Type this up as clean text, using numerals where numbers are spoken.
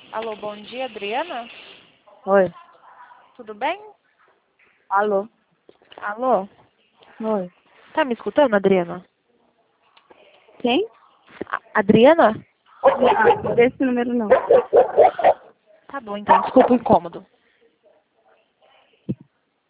Alô, bom dia, Adriana? Oi. Tudo bem? Alô? Alô? Oi. Tá me escutando, Adriana? Quem? Adriana? Ah, desse número não. Tá bom, então, desculpa o incômodo.